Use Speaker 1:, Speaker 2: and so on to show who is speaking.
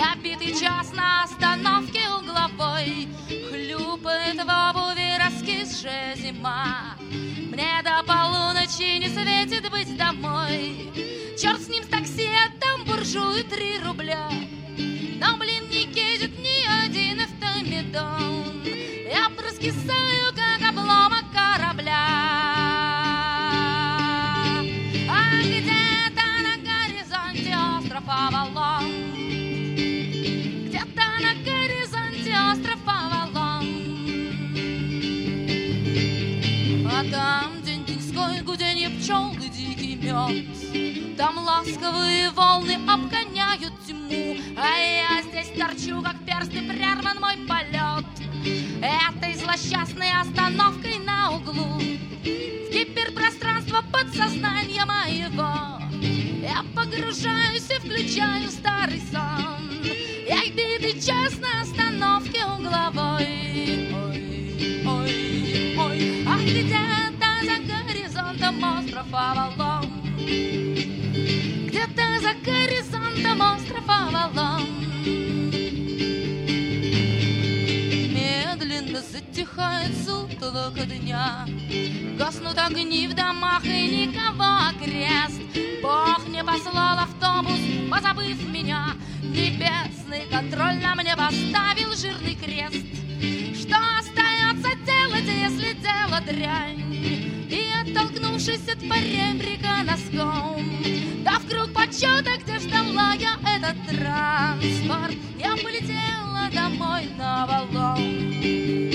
Speaker 1: Я битый час на остановке угловой, хлюпает в обуви раскисшая зима. Мне до полуночи не светит быть домой. Черт с ним, с такси, отдам буржую 3 рубля. Но, блин, не едет ни один автомедон. Я проскисаю, как обломок корабля. А где-то на горизонте остров Авалон. Где-то на горизонте остров Авалон. А там день-деньской гуденье пчел и дикий мед. Там ласковые волны обгоняют тьму, а я здесь торчу, как перст, и прерван мой полет этой злосчастной остановкой на углу. В гиперпространство подсознания моего я погружаюсь и включаю старый сон. Я битый час на остановке угловой. Ой, ой, ой, а где-то за горизонтом остров Авалон. Где-то за горизонтом остров Авалон. Медленно затихает сутолока дня, гаснут огни в домах и никого окрест. Бог не послал автобус, позабыв меня. Небесный контроль на мне поставил жирный крест. Что остается делать, если дело дрянь? И оттолкнувшись от поребрика носком, да в круг почета, где ждала я этот транспорт, я полетела домой на Авалон.